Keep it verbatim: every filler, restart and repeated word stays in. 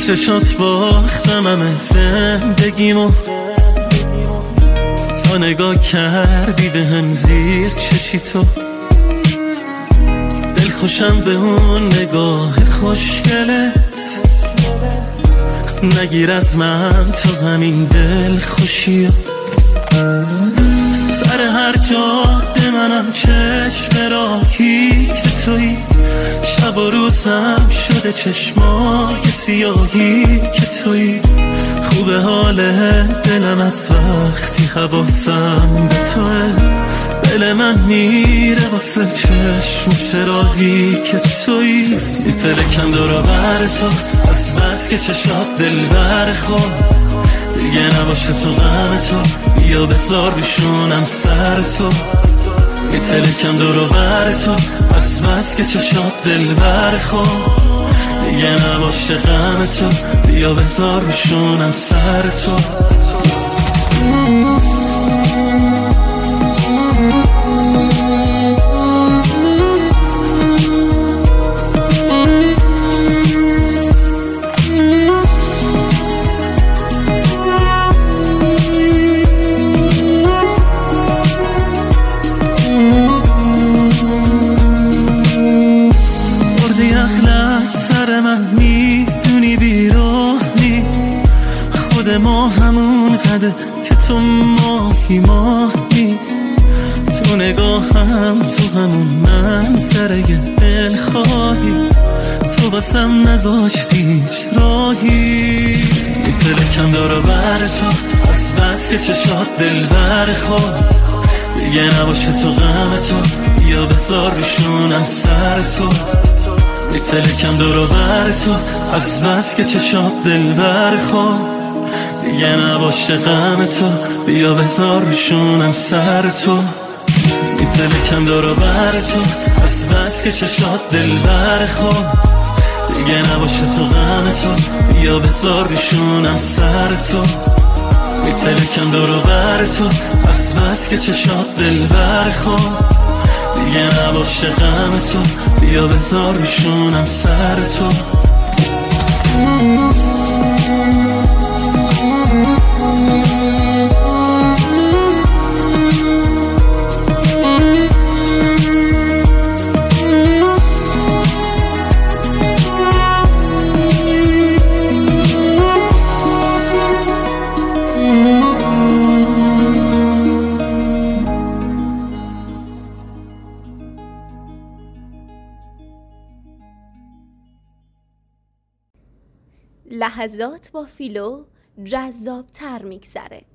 چشات باختم همه زندگیمو، تا نگاه کردی به هم زیر چشی تو. دل خوشم به اون نگاه خوشگلت، نگیر از من تو همین دل خوشی. سر هر جاده منم چشم راهی که تویی، شب و روزم شده چشمای سیاهی که تویی. خوبه حال دلم از وقتی حواسم به توه، دل من میره واسه چشم چراغی که تویی. میپلکم دورا بر تو از بس که چشات دل بر خود، دیگه نباشه تو غم تو، بیا بذار بشونم سر تو. میپلکم دورا بر تو از بس که چشات دل بر خود، دیگه نباشه غم تو، بیا بذار بشونم سر تو. ما همون قده که تو ماهی ماهی، تو نگاهم تو همون منظره دل خواهی، تو بسم نذاشتی راهی. میپلکم دارا بر تو از بس که چشات دل بر خود، دیگه نباشه تو غم تو، بیا بذار بشونم سر تو. میپلکم دارا بر تو از بس که چشات دل بر خود، دیگه نباشه غم تو، بیا بذار بشونم سر تو. میپلکم دورا بر تو از بس که چشات دل بر خود، دیگه نباشه تو غم تو، بیا بذار بشونم سر تو. میپلکم دورا بر تو از بس که چشات دل بر خود، دیگه نباشه غم تو، بیا بذار بشونم سر تو. لحظات با فیلو جذاب تر میگذره.